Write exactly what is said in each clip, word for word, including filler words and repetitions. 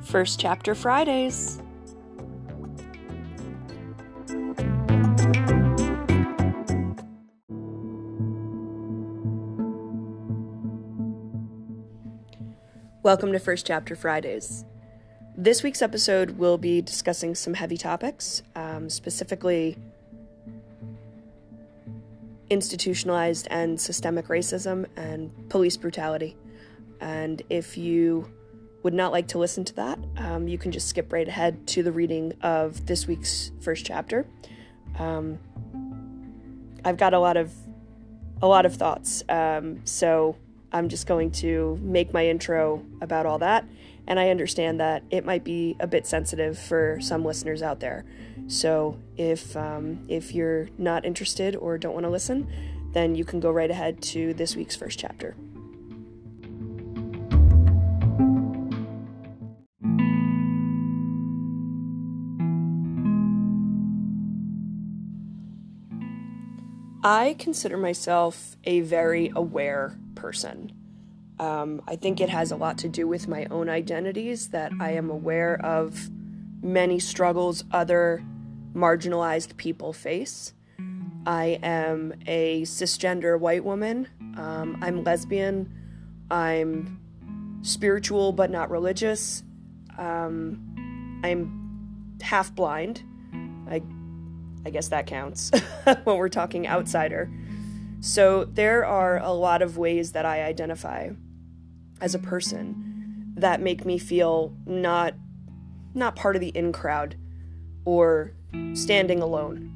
First Chapter Fridays. Welcome to First Chapter Fridays. This week's episode will be discussing some heavy topics, um, specifically institutionalized and systemic racism and police brutality. And if you would not like to listen to that, um, you can just skip right ahead to the reading of this week's first chapter. Um, I've got a lot of a lot of thoughts, um, so I'm just going to make my intro about all that, and I understand that it might be a bit sensitive for some listeners out there. So if um, if you're not interested or don't want to listen, then you can go right ahead to this week's first chapter. I consider myself a very aware person. Um, I think it has a lot to do with my own identities, that I am aware of many struggles other marginalized people face. I am a cisgender white woman. Um, I'm lesbian. I'm spiritual but not religious. Um, I'm half blind. I I guess that counts when we're talking outsider. So there are a lot of ways that I identify as a person that make me feel not not part of the in crowd or standing alone.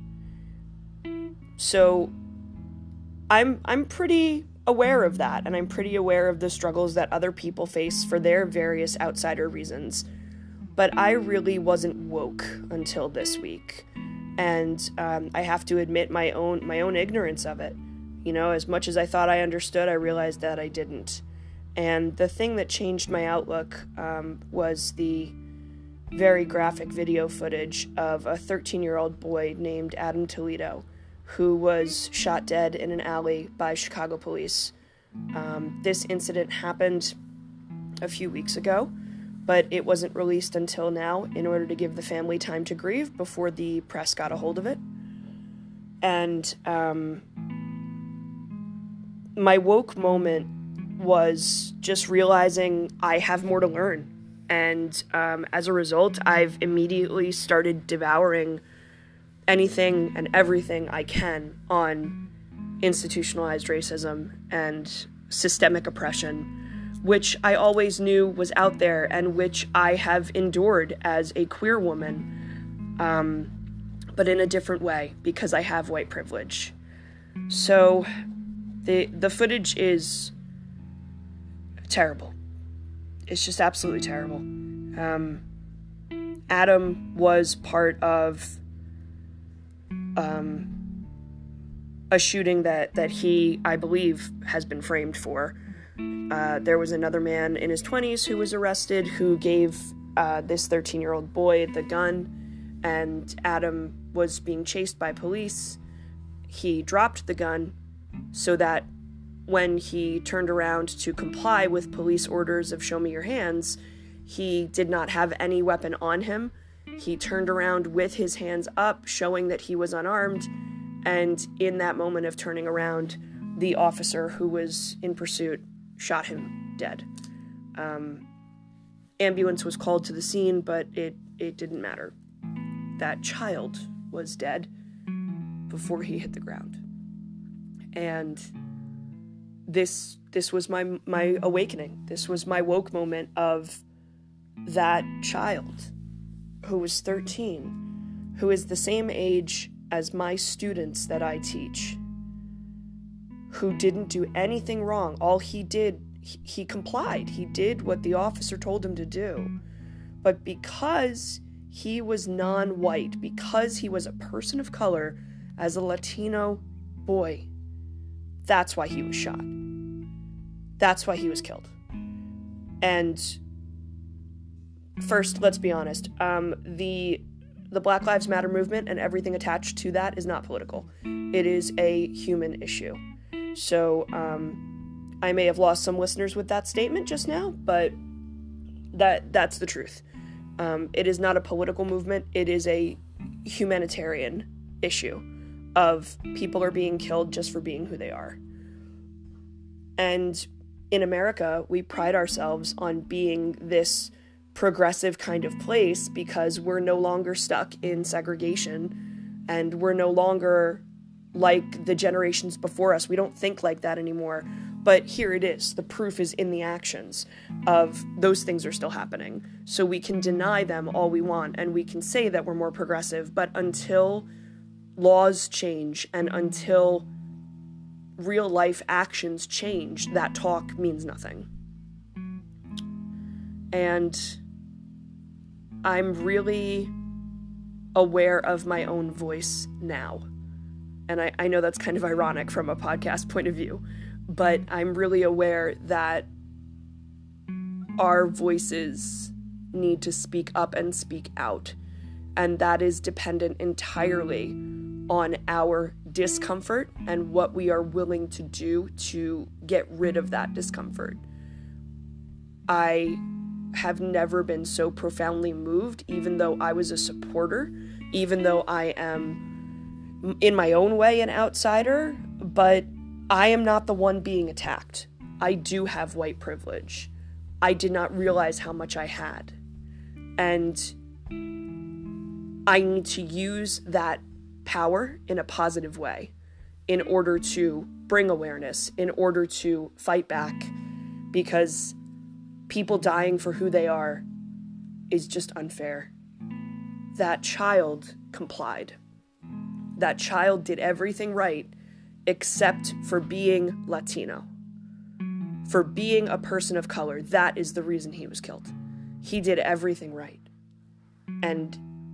So I'm I'm pretty aware of that, and I'm pretty aware of the struggles that other people face for their various outsider reasons. But I really wasn't woke until this week. And um, I have to admit my own my own ignorance of it. You know, as much as I thought I understood, I realized that I didn't. And the thing that changed my outlook um, was the very graphic video footage of a thirteen-year-old boy named Adam Toledo, who was shot dead in an alley by Chicago police. Um, this incident happened a few weeks ago, but it wasn't released until now in order to give the family time to grieve before the press got a hold of it. And um, my woke moment was just realizing I have more to learn. And um, as a result, I've immediately started devouring anything and everything I can on institutionalized racism and systemic oppression, which I always knew was out there and which I have endured as a queer woman, um, but in a different way because I have white privilege. So the the footage is terrible. It's just absolutely terrible. Um, Adam was part of um, a shooting that, that he, I believe, has been framed for. Uh, there was another man in his twenties who was arrested who gave uh, this thirteen-year-old boy the gun, and Adam was being chased by police. He dropped the gun so that when he turned around to comply with police orders of show me your hands, he did not have any weapon on him. He turned around with his hands up, showing that he was unarmed, and in that moment of turning around, the officer who was in pursuit shot him dead. Um, ambulance was called to the scene, but it, it didn't matter. That child was dead before he hit the ground. And this this was my my awakening. This was my woke moment of that child who was thirteen, who is the same age as my students that I teach, who didn't do anything wrong. All he did, he, he complied. He did what the officer told him to do. But because he was non-white, because he was a person of color, as a Latino boy, that's why he was shot. That's why he was killed. And first, let's be honest, um, the the Black Lives Matter movement and everything attached to that is not political. It is a human issue. So um, I may have lost some listeners with that statement just now, but that that's the truth. Um, it is not a political movement. It is a humanitarian issue of people are being killed just for being who they are. And in America, we pride ourselves on being this progressive kind of place because we're no longer stuck in segregation and we're no longer like the generations before us. We don't think like that anymore. But here it is. The proof is in the actions of those things are still happening. So we can deny them all we want and we can say that we're more progressive, but until laws change and until real life actions change, that talk means nothing. And I'm really aware of my own voice now. And I, I know that's kind of ironic from a podcast point of view, but I'm really aware that our voices need to speak up and speak out. And that is dependent entirely on our discomfort and what we are willing to do to get rid of that discomfort. I have never been so profoundly moved, even though I was a supporter, even though I am in my own way an outsider, but I am not the one being attacked. I do have white privilege. I did not realize how much I had. And I need to use that power in a positive way in order to bring awareness, in order to fight back, because people dying for who they are is just unfair. That child complied. That child did everything right except for being Latino, for being a person of color. That is the reason he was killed. He did everything right. And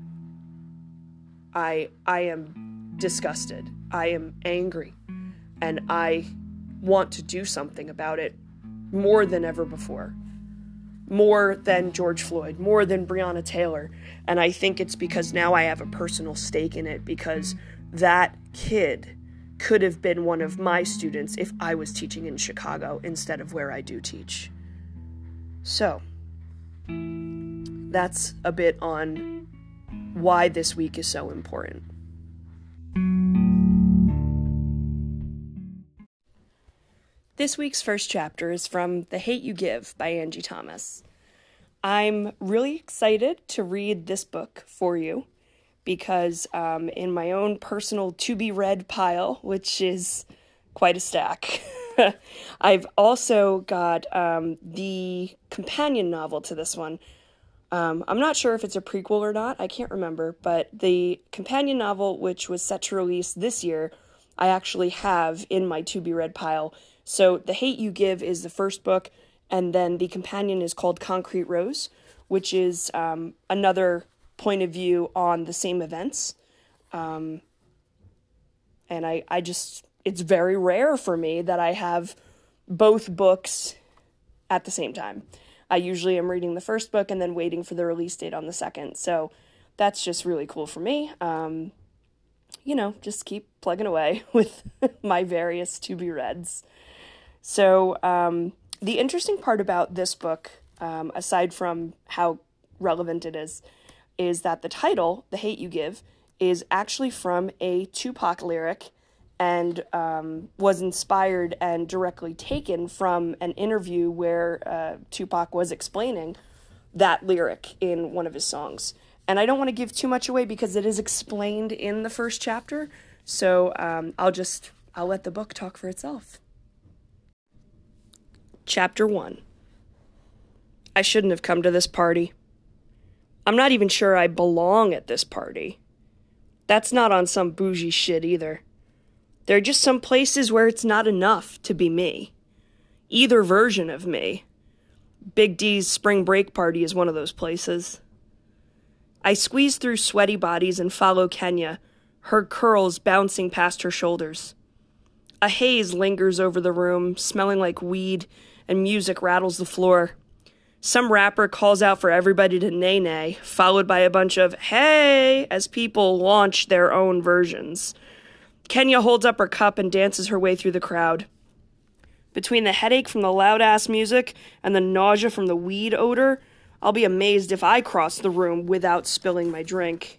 I I am disgusted. I am angry. And I want to do something about it more than ever before. More than George Floyd, more than Breonna Taylor. And I think it's because now I have a personal stake in it, because that kid could have been one of my students if I was teaching in Chicago instead of where I do teach. So, that's a bit on why this week is so important. This week's first chapter is from The Hate U Give by Angie Thomas. I'm really excited to read this book for you because um, in my own personal to-be-read pile, which is quite a stack, I've also got um, the companion novel to this one. Um, I'm not sure if it's a prequel or not, I can't remember, but the companion novel, which was set to release this year, I actually have in my to-be-read pile. So The Hate U Give is the first book, and then the companion is called Concrete Rose, which is um, another point of view on the same events. Um, and I, I just, it's very rare for me that I have both books at the same time. I usually am reading the first book and then waiting for the release date on the second. So that's just really cool for me. Um, you know, just keep plugging away with my various to-be-reads. So um, the interesting part about this book, um, aside from how relevant it is, is that the title, The Hate U Give, is actually from a Tupac lyric and um, was inspired and directly taken from an interview where uh, Tupac was explaining that lyric in one of his songs. And I don't want to give too much away because it is explained in the first chapter, so um, I'll just, I'll let the book talk for itself. Chapter one. I shouldn't have come to this party. I'm not even sure I belong at this party. That's not on some bougie shit either. There are just some places where it's not enough to be me. Either version of me. Big D's spring break party is one of those places. I squeeze through sweaty bodies and follow Kenya, her curls bouncing past her shoulders. A haze lingers over the room, smelling like weed, and music rattles the floor. Some rapper calls out for everybody to nay-nay, followed by a bunch of hey as people launch their own versions. Kenya holds up her cup and dances her way through the crowd. Between the headache from the loud-ass music and the nausea from the weed odor, I'll be amazed if I cross the room without spilling my drink.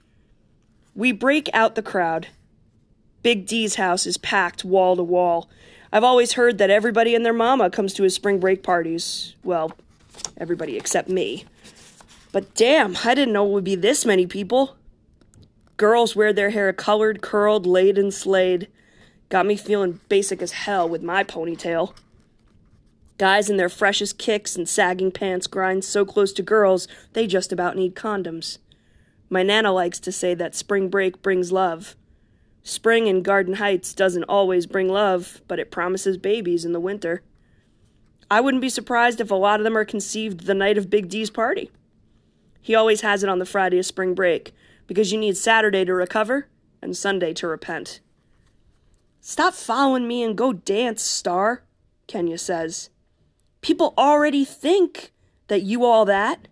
We break out the crowd. Big D's house is packed wall to wall. I've always heard that everybody and their mama comes to his spring break parties. Well, everybody except me. But damn, I didn't know it would be this many people. Girls wear their hair colored, curled, laid, and slayed. Got me feeling basic as hell with my ponytail. Guys in their freshest kicks and sagging pants grind so close to girls, they just about need condoms. My Nana likes to say that spring break brings love. Spring in Garden Heights doesn't always bring love, but it promises babies in the winter. I wouldn't be surprised if a lot of them are conceived the night of Big D's party. He always has it on the Friday of spring break, because you need Saturday to recover and Sunday to repent. Stop following me and go dance, Star, Kenya says. People already think that you all that.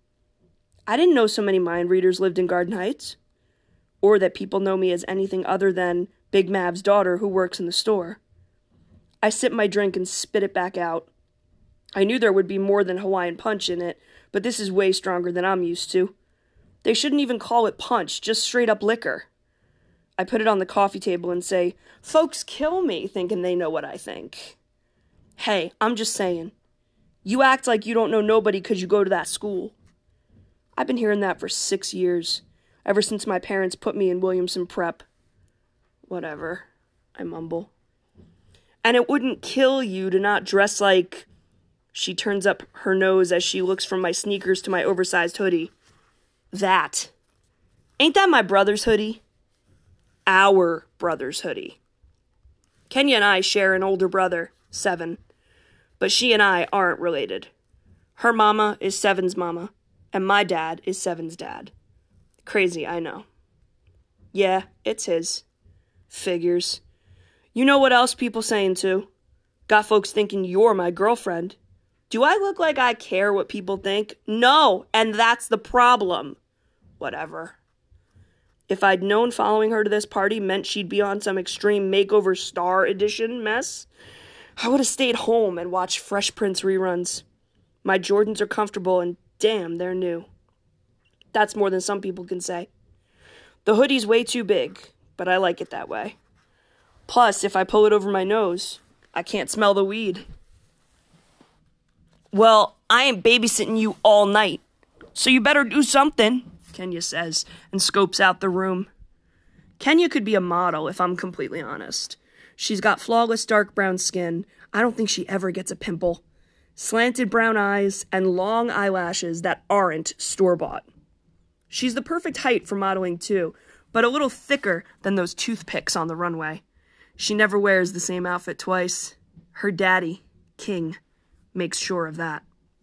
I didn't know so many mind readers lived in Garden Heights, or that people know me as anything other than Big Mav's daughter who works in the store. I sip my drink and spit it back out. I knew there would be more than Hawaiian punch in it, but this is way stronger than I'm used to. They shouldn't even call it punch, just straight up liquor. I put it on the coffee table and say, folks kill me thinking they know what I think. Hey, I'm just saying. You act like you don't know nobody because you go to that school. I've been hearing that for six years, ever since my parents put me in Williamson Prep. Whatever, I mumble. And it wouldn't kill you to not dress like... She turns up her nose as she looks from my sneakers to my oversized hoodie. That. Ain't that my brother's hoodie? Our brother's hoodie. Kenya and I share an older brother, Seven. But she and I aren't related. Her mama is Seven's mama, and my dad is Seven's dad. Crazy, I know. Yeah, it's his. Figures. You know what else people saying too? Got folks thinking you're my girlfriend. Do I look like I care what people think? No, and that's the problem. Whatever. If I'd known following her to this party meant she'd be on some extreme makeover star edition mess, I would have stayed home and watched Fresh Prince reruns. My Jordans are comfortable and damn, they're new. That's more than some people can say. The hoodie's way too big, but I like it that way. Plus, if I pull it over my nose, I can't smell the weed. Well, I ain't babysitting you all night, so you better do something, Kenya says, and scopes out the room. Kenya could be a model, if I'm completely honest. She's got flawless dark brown skin. I don't think she ever gets a pimple. Slanted brown eyes and long eyelashes that aren't store-bought. She's the perfect height for modeling, too, but a little thicker than those toothpicks on the runway. She never wears the same outfit twice. Her daddy, King, makes sure of that.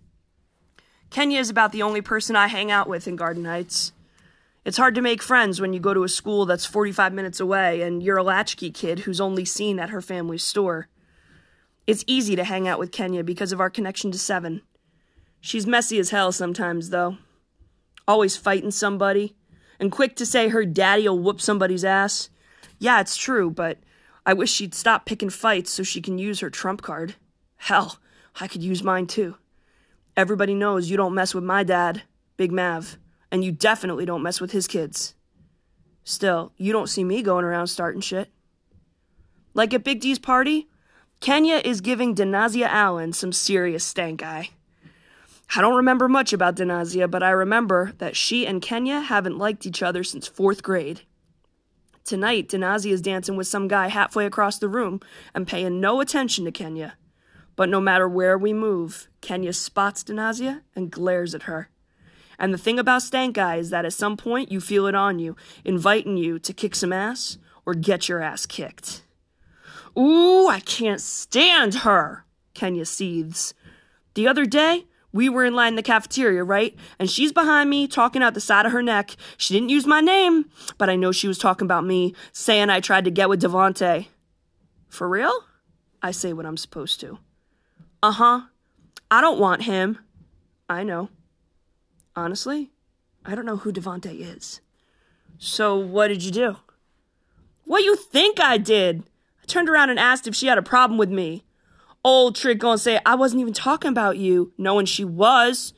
Kenya is about the only person I hang out with in Garden Heights. It's hard to make friends when you go to a school that's forty-five minutes away and you're a latchkey kid who's only seen at her family's store. It's easy to hang out with Kenya because of our connection to Seven. She's messy as hell sometimes, though. Always fighting somebody, and quick to say her daddy'll whoop somebody's ass. Yeah, it's true, but I wish she'd stop picking fights so she can use her trump card. Hell, I could use mine too. Everybody knows you don't mess with my dad, Big Mav, and you definitely don't mess with his kids. Still, you don't see me going around starting shit. Like at Big D's party, Kenya is giving Denazia Allen some serious stank eye. I don't remember much about Denazia, but I remember that she and Kenya haven't liked each other since fourth grade. Tonight, Denazia is dancing with some guy halfway across the room and paying no attention to Kenya. But no matter where we move, Kenya spots Denazia and glares at her. And the thing about stank eye is that at some point you feel it on you, inviting you to kick some ass or get your ass kicked. Ooh, I can't stand her, Kenya seethes. The other day, we were in line in the cafeteria, right? And she's behind me, talking out the side of her neck. She didn't use my name, but I know she was talking about me, saying I tried to get with Devontae. For real? I say what I'm supposed to. Uh-huh. I don't want him. I know. Honestly, I don't know who Devontae is. So what did you do? What you think I did? I turned around and asked if she had a problem with me. Old trick gonna say I wasn't even talking about you, knowing she was.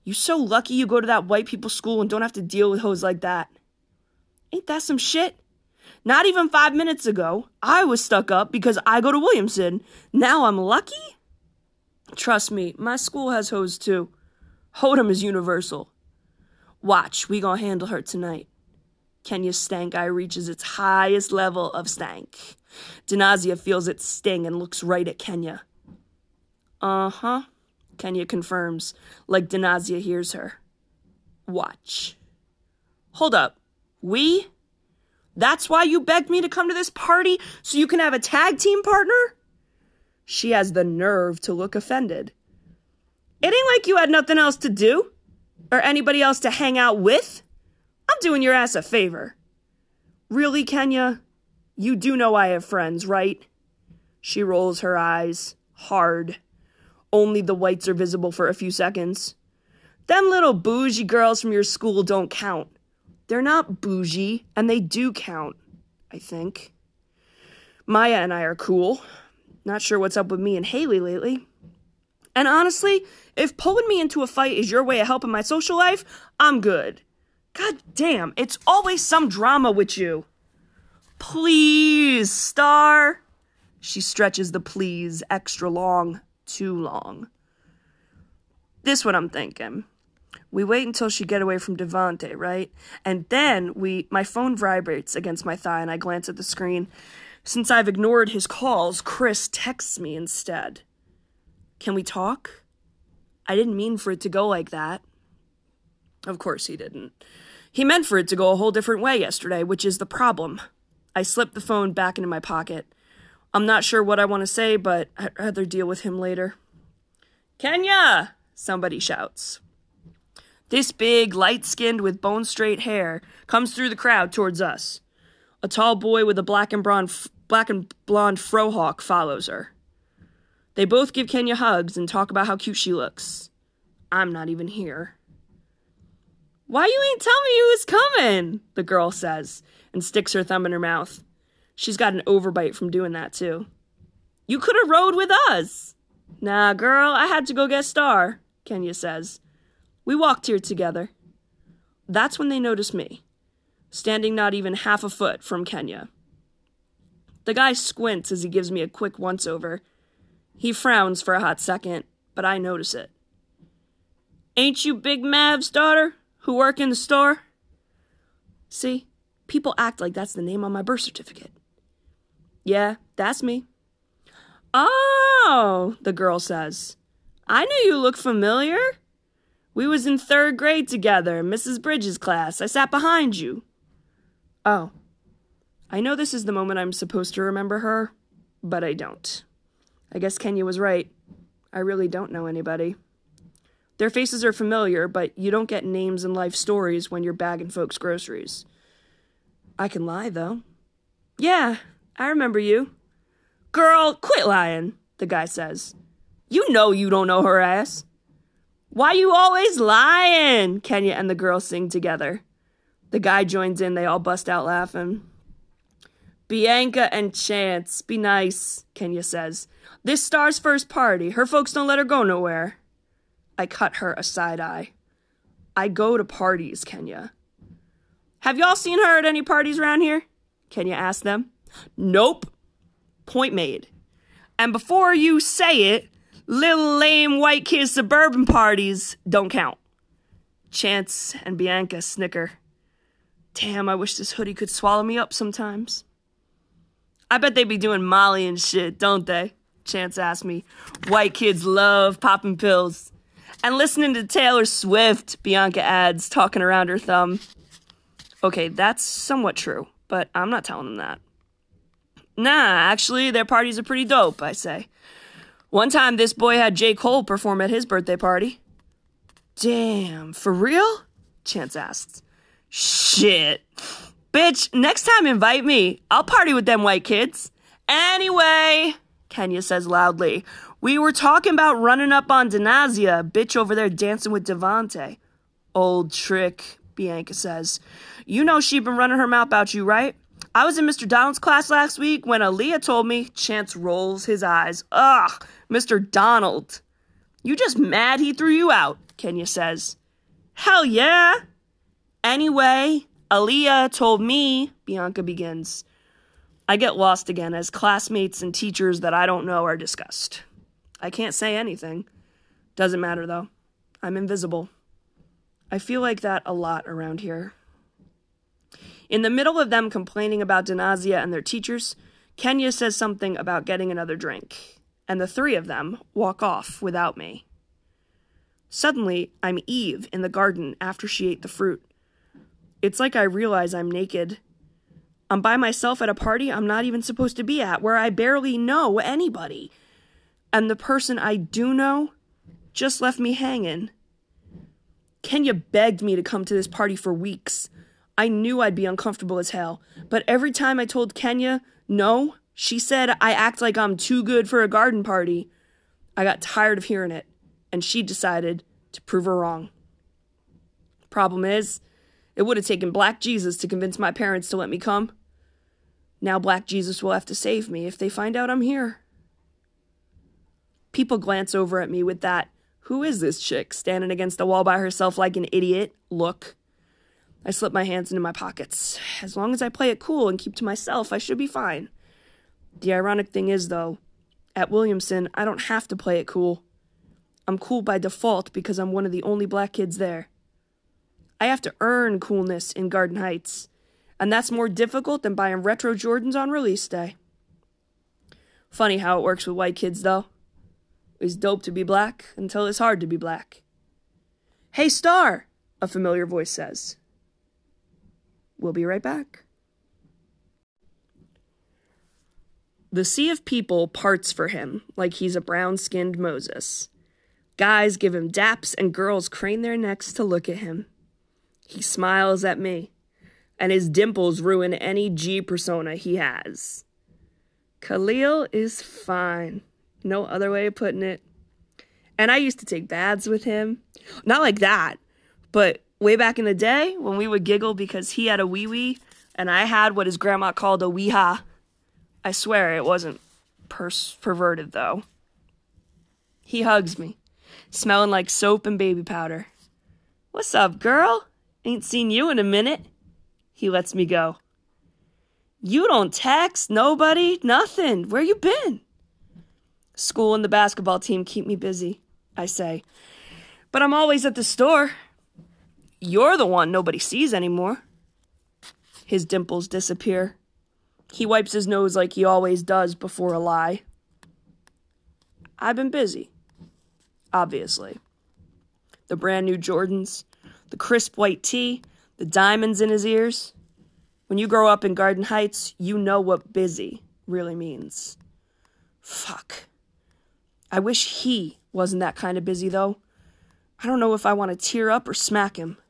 You so lucky you go to that white people school and don't have to deal with hoes like that. Ain't that some shit? Not even five minutes ago, I was stuck up because I go to Williamson. Now I'm lucky? Trust me, my school has hoes too. Hold'em is universal. Watch, we gonna handle her tonight. Kenya's stank eye reaches its highest level of stank. Denazia feels its sting and looks right at Kenya. Uh-huh, Kenya confirms, like Denazia hears her. Watch. Hold up. We? That's why you begged me to come to this party, so you can have a tag team partner? She has the nerve to look offended. It ain't like you had nothing else to do, or anybody else to hang out with. I'm doing your ass a favor. Really, Kenya? You do know I have friends, right? She rolls her eyes, hard. Only the whites are visible for a few seconds. Them little bougie girls from your school don't count. They're not bougie, and they do count, I think. Maya and I are cool. Not sure what's up with me and Haley lately. And honestly, if pulling me into a fight is your way of helping my social life, I'm good. God damn, it's always some drama with you. Please, Star. She stretches the please extra long, too long. This what I'm thinking. We wait until she get away from Devante, right? And then we, my phone vibrates against my thigh and I glance at the screen. Since I've ignored his calls, Chris texts me instead. Can we talk? I didn't mean for it to go like that. Of course he didn't. He meant for it to go a whole different way yesterday, which is the problem. I slipped the phone back into my pocket. I'm not sure what I want to say, but I'd rather deal with him later. Kenya! Somebody shouts. This big, light-skinned with bone-straight hair comes through the crowd towards us. A tall boy with a black and blonde, black and blonde frohawk follows her. They both give Kenya hugs and talk about how cute she looks. I'm not even here. Why you ain't tell me you was coming? The girl says, and sticks her thumb in her mouth. She's got an overbite from doing that, too. You could have rode with us. Nah, girl, I had to go get Star, Kenya says. We walked here together. That's when they notice me, standing not even half a foot from Kenya. The guy squints as he gives me a quick once-over. He frowns for a hot second, but I notice it. Ain't you Big Mav's daughter, who work in the store? See, people act like that's the name on my birth certificate. Yeah, that's me. Oh, the girl says. I knew you looked familiar. We was in third grade together, Missus Bridges' class. I sat behind you. Oh. I know this is the moment I'm supposed to remember her, but I don't. I guess Kenya was right. I really don't know anybody. Their faces are familiar, but you don't get names and life stories when you're bagging folks' groceries. I can lie, though. Yeah, I remember you. Girl, quit lying, the guy says. You know you don't know her ass. Why you always lying? Kenya and the girl sing together. The guy joins in, they all bust out laughing. Bianca and Chance, be nice, Kenya says. This Star's first party. Her folks don't let her go nowhere. I cut her a side eye. I go to parties, Kenya. Have y'all seen her at any parties around here? Kenya asked them. Nope. Point made. And before you say it, little lame white kid suburban parties don't count. Chance and Bianca snicker. Damn, I wish this hoodie could swallow me up sometimes. I bet they be doing Molly and shit, don't they? Chance asked me. White kids love popping pills. And listening to Taylor Swift, Bianca adds, talking around her thumb. Okay, that's somewhat true, but I'm not telling them that. Nah, actually, their parties are pretty dope, I say. One time, this boy had J. Cole perform at his birthday party. Damn, for real? Chance asks. Shit. Bitch, next time invite me. I'll party with them white kids. Anyway, Kenya says loudly, we were talking about running up on Denazia, bitch over there dancing with Devante. Old trick, Bianca says. You know she been running her mouth about you, right? I was in Mister Donald's class last week when Aaliyah told me. Chance rolls his eyes. Ugh, Mister Donald. You just mad he threw you out, Kenya says. Hell yeah! Anyway, Aaliyah told me, Bianca begins. I get lost again as classmates and teachers that I don't know are discussed. I can't say anything. Doesn't matter, though. I'm invisible. I feel like that a lot around here. In the middle of them complaining about Danazia and their teachers, Kenya says something about getting another drink, and the three of them walk off without me. Suddenly, I'm Eve in the garden after she ate the fruit. It's like I realize I'm naked. I'm by myself at a party I'm not even supposed to be at, where I barely know anybody. And the person I do know just left me hanging. Kenya begged me to come to this party for weeks. I knew I'd be uncomfortable as hell, but every time I told Kenya no, she said I act like I'm too good for a garden party. I got tired of hearing it, and she decided to prove her wrong. Problem is, it would have taken Black Jesus to convince my parents to let me come. Now Black Jesus will have to save me if they find out I'm here. People glance over at me with that, who is this chick standing against the wall by herself like an idiot, look. I slip my hands into my pockets. As long as I play it cool and keep to myself, I should be fine. The ironic thing is, though, at Williamson, I don't have to play it cool. I'm cool by default because I'm one of the only Black kids there. I have to earn coolness in Garden Heights, and that's more difficult than buying retro Jordans on release day. Funny how it works with white kids, though. It's dope to be Black until it's hard to be Black. Hey, Star, a familiar voice says. We'll be right back. The sea of people parts for him like he's a brown-skinned Moses. Guys give him daps and girls crane their necks to look at him. He smiles at me, and his dimples ruin any G persona he has. Khalil is fine. No other way of putting it. And I used to take baths with him. Not like that, but way back in the day when we would giggle because he had a wee-wee and I had what his grandma called a wee-ha. I swear it wasn't pers- perverted, though. He hugs me, smelling like soap and baby powder. What's up, girl? Ain't seen you in a minute. He lets me go. You don't text, nobody, nothing. Where you been? School and the basketball team keep me busy, I say. But I'm always at the store. You're the one nobody sees anymore. His dimples disappear. He wipes his nose like he always does before a lie. I've been busy. Obviously. The brand new Jordans, the crisp white tee, the diamonds in his ears. When you grow up in Garden Heights, you know what busy really means. Fuck. I wish he wasn't that kind of busy, though. I don't know if I want to tear up or smack him.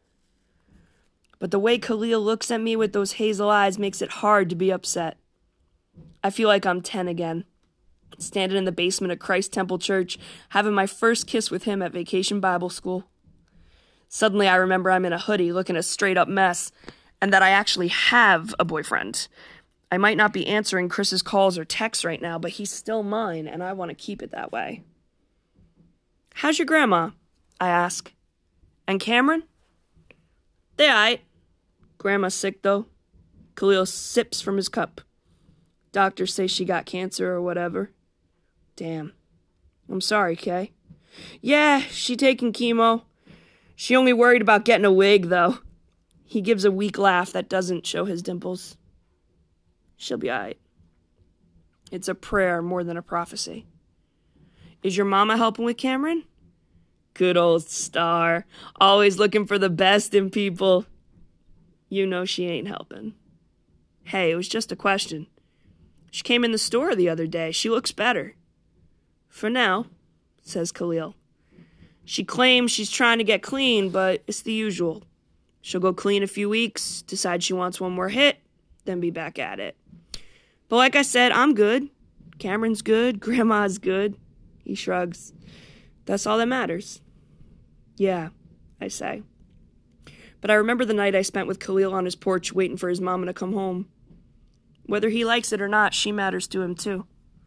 But the way Khalil looks at me with those hazel eyes makes it hard to be upset. I feel like I'm ten again, standing in the basement of Christ Temple Church, having my first kiss with him at Vacation Bible School. Suddenly I remember I'm in a hoodie looking a straight-up mess, and that I actually have a boyfriend. I might not be answering Chris's calls or texts right now, but he's still mine, and I want to keep it that way. How's your grandma? I ask. And Cameron? They aight. Grandma's sick, though. Khalil sips from his cup. Doctors say she got cancer or whatever. Damn. I'm sorry, Kay. Yeah, she taking chemo. She only worried about getting a wig, though. He gives a weak laugh that doesn't show his dimples. She'll be aight. It's a prayer more than a prophecy. Is your mama helping with Cameron? Good old Star. Always looking for the best in people. You know she ain't helping. Hey, it was just a question. She came in the store the other day. She looks better. For now, says Khalil. She claims she's trying to get clean, but it's the usual. She'll go clean a few weeks, decide she wants one more hit, then be back at it. But like I said, I'm good. Cameron's good. Grandma's good. He shrugs. That's all that matters. Yeah, I say. But I remember the night I spent with Khalil on his porch waiting for his mama to come home. Whether he likes it or not, she matters to him too.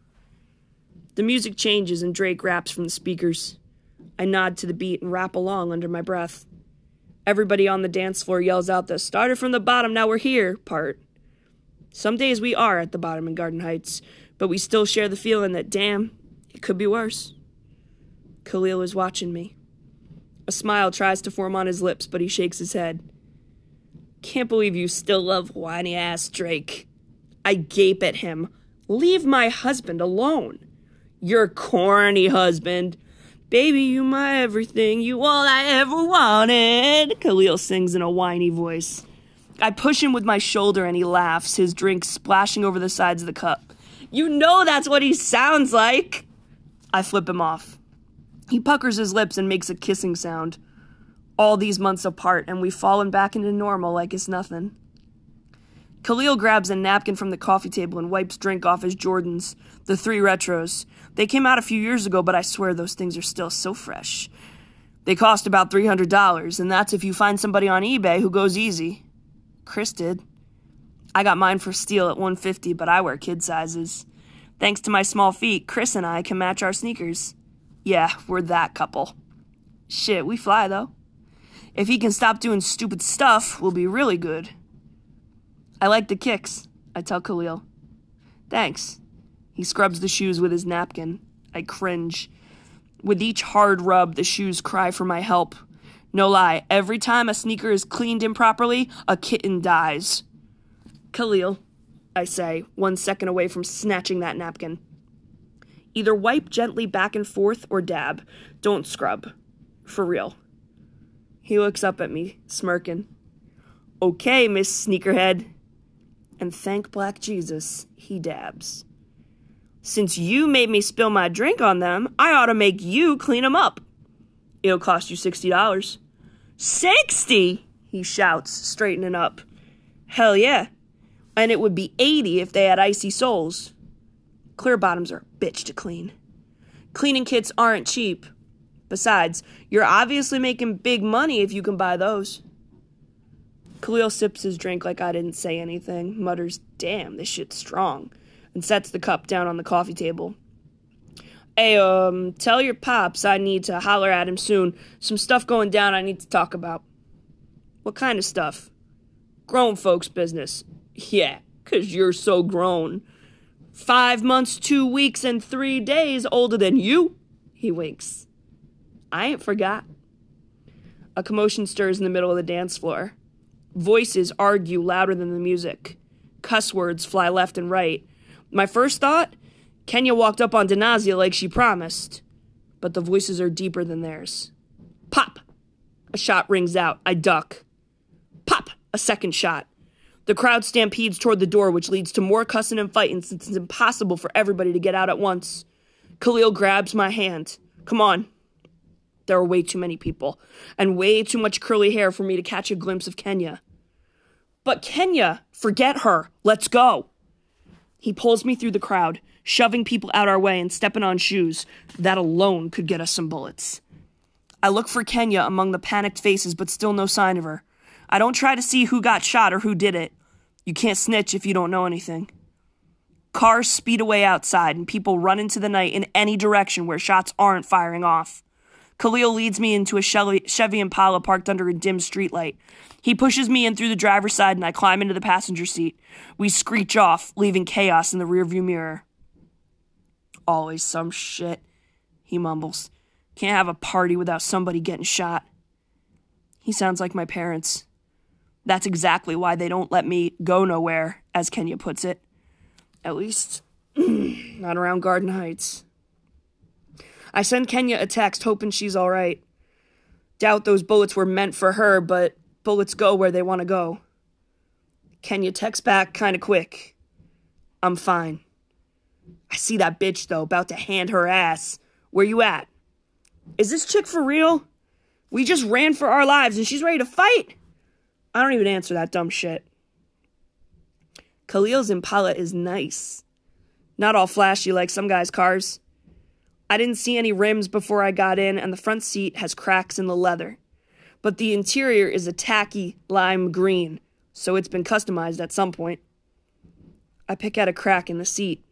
The music changes and Drake raps from the speakers. I nod to the beat and rap along under my breath. Everybody on the dance floor yells out the "started from the bottom, now we're here" part. Some days we are at the bottom in Garden Heights, but we still share the feeling that, damn, it could be worse. Khalil is watching me. A smile tries to form on his lips, but he shakes his head. Can't believe you still love whiny-ass Drake. I gape at him. Leave my husband alone. Your corny husband. Baby, you my everything, you all I ever wanted, Khalil sings in a whiny voice. I push him with my shoulder and he laughs, his drink splashing over the sides of the cup. You know that's what he sounds like. I flip him off. He puckers his lips and makes a kissing sound. All these months apart, and we've fallen back into normal like it's nothing. Khalil grabs a napkin from the coffee table and wipes drink off his Jordans, the three retros. They came out a few years ago, but I swear those things are still so fresh. They cost about three hundred dollars, and that's if you find somebody on eBay who goes easy. Chris did. I got mine for steel at one hundred fifty dollars, but I wear kid sizes. Thanks to my small feet, Chris and I can match our sneakers. Yeah, we're that couple. Shit, we fly, though. If he can stop doing stupid stuff, we'll be really good. I like the kicks, I tell Khalil. Thanks. He scrubs the shoes with his napkin. I cringe. With each hard rub, the shoes cry for my help. No lie, every time a sneaker is cleaned improperly, a kitten dies. Khalil, I say, one second away from snatching that napkin. Either wipe gently back and forth or dab. Don't scrub. For real. He looks up at me, smirking. Okay, Miss Sneakerhead. And thank Black Jesus, he dabs. Since you made me spill my drink on them, I ought to make you clean them up. It'll cost you sixty dollars. Sixty? He shouts, straightening up. Hell yeah. And it would be eighty if they had icy soles. Clear bottoms are a bitch to clean. Cleaning kits aren't cheap. Besides, you're obviously making big money if you can buy those. Khalil sips his drink like I didn't say anything, mutters, damn, this shit's strong, and sets the cup down on the coffee table. Hey, um, tell your pops I need to holler at him soon. Some stuff going down I need to talk about. What kind of stuff? Grown folks business. Yeah, 'cause you're so grown. Five months, two weeks, and three days older than you, he winks. I ain't forgot. A commotion stirs in the middle of the dance floor. Voices argue louder than the music. Cuss words fly left and right. My first thought? Kenya walked up on Denazia like she promised. But the voices are deeper than theirs. Pop! A shot rings out. I duck. Pop! A second shot. The crowd stampedes toward the door, which leads to more cussing and fighting since it's impossible for everybody to get out at once. Khalil grabs my hand. Come on. There are way too many people, and way too much curly hair for me to catch a glimpse of Kenya. But Kenya, forget her. Let's go. He pulls me through the crowd, shoving people out our way and stepping on shoes. That alone could get us some bullets. I look for Kenya among the panicked faces, but still no sign of her. I don't try to see who got shot or who did it. You can't snitch if you don't know anything. Cars speed away outside, and people run into the night in any direction where shots aren't firing off. Khalil leads me into a Chevy Impala parked under a dim streetlight. He pushes me in through the driver's side, and I climb into the passenger seat. We screech off, leaving chaos in the rearview mirror. Always some shit, he mumbles. Can't have a party without somebody getting shot. He sounds like my parents. That's exactly why they don't let me go nowhere, as Kenya puts it. At least, not around Garden Heights. I send Kenya a text hoping she's all right. Doubt those bullets were meant for her, but bullets go where they want to go. Kenya texts back kind of quick. I'm fine. I see that bitch, though, about to hand her ass. Where you at? Is this chick for real? We just ran for our lives and she's ready to fight? I don't even answer that dumb shit. Khalil's Impala is nice. Not all flashy like some guys' cars. I didn't see any rims before I got in, and the front seat has cracks in the leather. But the interior is a tacky lime green, so it's been customized at some point. I pick at a crack in the seat.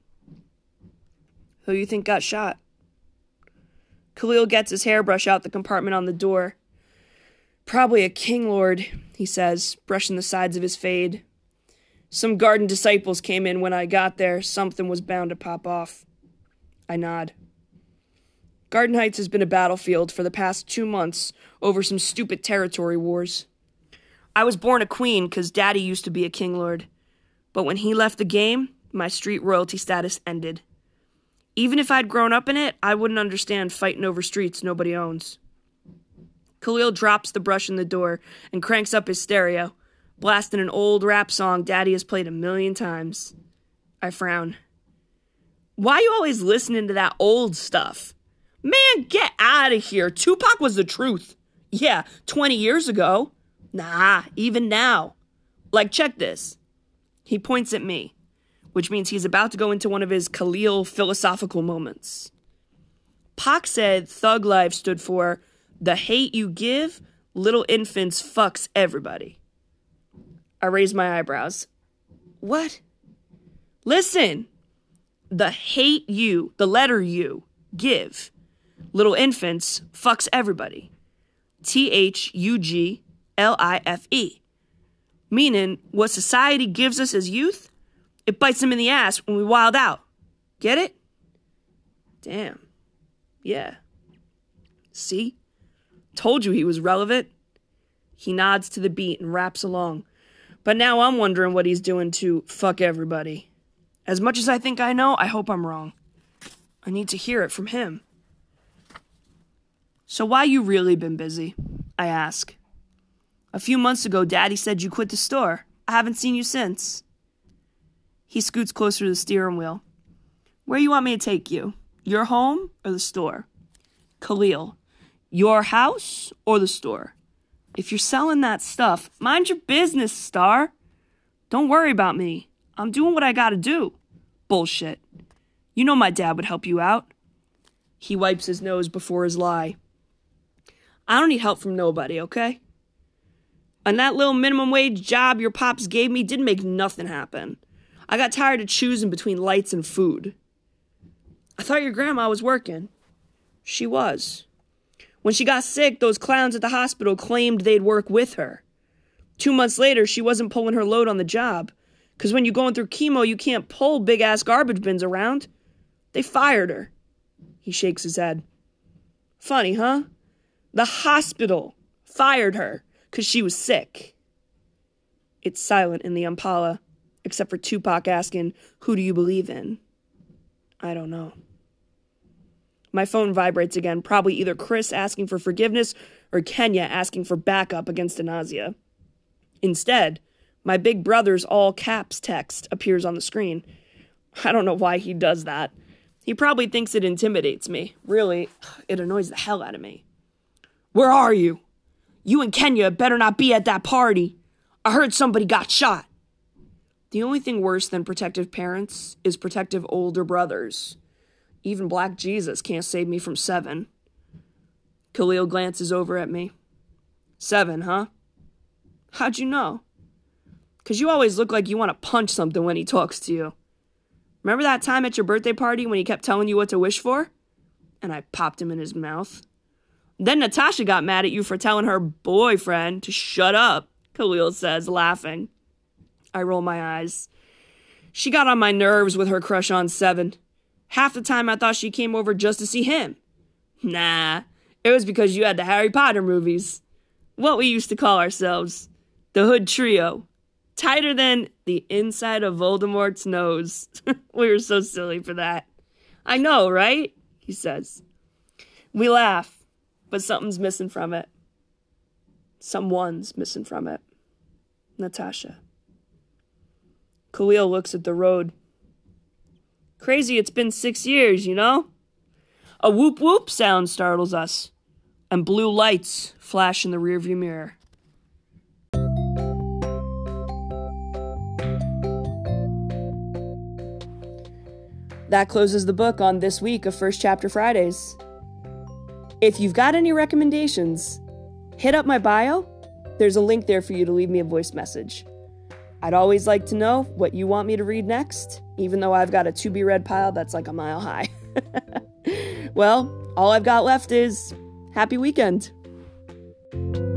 Who you think got shot? Khalil gets his hairbrush out the compartment on the door. Probably a king lord, he says, brushing the sides of his fade. Some garden disciples came in when I got there. Something was bound to pop off. I nod. Garden Heights has been a battlefield for the past two months over some stupid territory wars. I was born a queen because Daddy used to be a king lord. But when he left the game, my street royalty status ended. Even if I'd grown up in it, I wouldn't understand fighting over streets nobody owns. Khalil drops the brush in the door and cranks up his stereo, blasting an old rap song Daddy has played a million times. I frown. Why are you always listening to that old stuff? Man, get out of here. Tupac was the truth. Yeah, twenty years ago. Nah, even now. Like, check this. He points at me, which means he's about to go into one of his Khalil philosophical moments. Pac said Thug Life stood for the hate you give, little infants fucks everybody. I raise my eyebrows. What? Listen. The hate you, the letter U, give, little infants fucks everybody. T H U G L I F E. Meaning, what society gives us as youth, it bites them in the ass when we wild out. Get it? Damn. Yeah. See? Told you he was relevant. He nods to the beat and raps along. But now I'm wondering what he's doing to fuck everybody. As much as I think I know, I hope I'm wrong. I need to hear it from him. So why you really been busy? I ask. A few months ago, Daddy said you quit the store. I haven't seen you since. He scoots closer to the steering wheel. Where you want me to take you? Your home or the store? Khalil. Your house or the store? If you're selling that stuff, mind your business, Star. Don't worry about me. I'm doing what I gotta do. Bullshit. You know my dad would help you out. He wipes his nose before his lie. I don't need help from nobody, okay? And that little minimum wage job your pops gave me didn't make nothing happen. I got tired of choosing between lights and food. I thought your grandma was working. She was. When she got sick, those clowns at the hospital claimed they'd work with her. Two months later, she wasn't pulling her load on the job. Because when you're going through chemo, you can't pull big-ass garbage bins around. They fired her. He shakes his head. Funny, huh? The hospital fired her because she was sick. It's silent in the Impala, except for Tupac asking, who do you believe in? I don't know. My phone vibrates again, probably either Chris asking for forgiveness or Kenya asking for backup against the nausea. Instead, my big brother's all caps text appears on the screen. I don't know why he does that. He probably thinks it intimidates me. Really, it annoys the hell out of me. Where are you? You and Kenya better not be at that party. I heard somebody got shot. The only thing worse than protective parents is protective older brothers. Even Black Jesus can't save me from Seven. Khalil glances over at me. Seven, huh? How'd you know? Because you always look like you want to punch something when he talks to you. Remember that time at your birthday party when he kept telling you what to wish for? And I popped him in his mouth. Then Natasha got mad at you for telling her boyfriend to shut up, Khalil says, laughing. I roll my eyes. She got on my nerves with her crush on Seven. Half the time I thought she came over just to see him. Nah, it was because you had the Harry Potter movies. What we used to call ourselves. The Hood Trio. Tighter than the inside of Voldemort's nose. We were so silly for that. I know, right? He says. We laugh, but something's missing from it. Someone's missing from it. Natasha. Khalil looks at the road. Crazy it's been six years, you know? A whoop whoop sound startles us, and blue lights flash in the rearview mirror. That closes the book on this week of First Chapter Fridays. If you've got any recommendations, hit up my bio. There's a link there for you to leave me a voice message. I'd always like to know what you want me to read next, even though I've got a to-be-read pile that's like a mile high. Well, all I've got left is happy weekend.